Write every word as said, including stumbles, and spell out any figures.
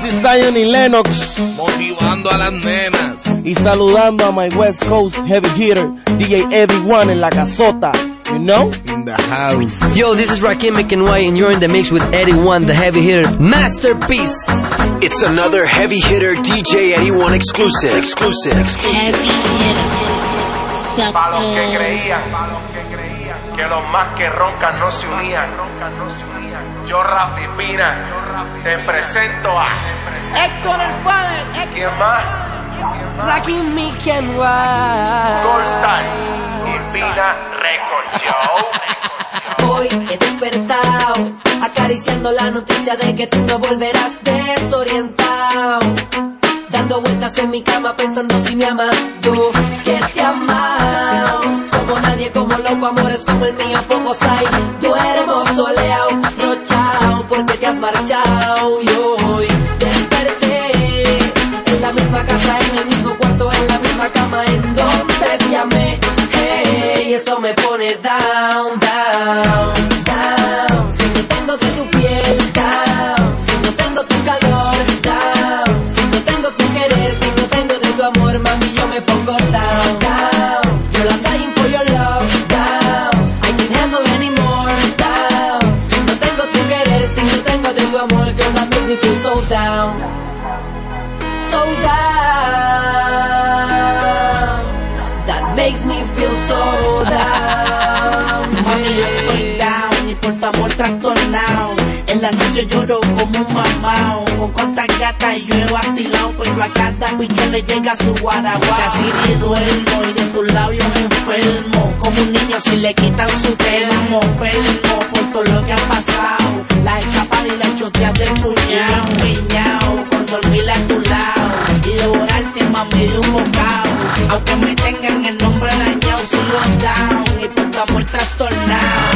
This is Zion y Lennox, motivando a las nenas y saludando a my West Coast heavy hitter, D J Eddie One en la casota. You know? In the house. Yo, this is Rakim McEnway and you're in the mix with Eddie One, the heavy hitter. Masterpiece. It's another heavy hitter D J Eddie One exclusive. Exclusive. Heavy hitter. Para los que creían que los más que roncan no se unían. Yo, Rafi Pina, te presento a Héctor el Padre. ¿quién más? Rakim McEnway. Gold Star y Pina Record Show. Hoy he despertado acariciando la noticia de que tú no volverás desorientado, dando vueltas en mi cama pensando si me amas. Yo que te amado como nadie, como loco, amores como el mío pocos hay. Duermo soleado, rochao porque te has marchado. Y hoy desperté en la misma casa, en el mismo cuarto, en la misma cama en donde te amé. Hey, eso me pone down, down, down. Si no tengo de tu piel, down. Si no tengo tu calor, down. Si no tengo tu querer, si no tengo de tu amor, mami, yo me pongo down, down. Girl, I'm dying for your love, down. I can't handle anymore, down. Si no tengo tu querer, si no tengo de tu amor, girl, that makes me feel so down, so down. That makes me feel so down. Mami, yo estoy down y por tu amor trastornado. En la noche lloro como un mamao. Con cuantas gatas yo he vacilado, pero a cada bicho le llega su guaraguao. Casi ni duermo y de tus labios enfermo, como un niño si le quitan su termo. Enfermo por todo lo que ha pasado, las escapadas y las choteas del cuñado. Empeñado con dormir a tu lado y devorarte, mami, de un bocado. Aunque me tengan el nombre dañado, sigo down y por tu amor trastornado.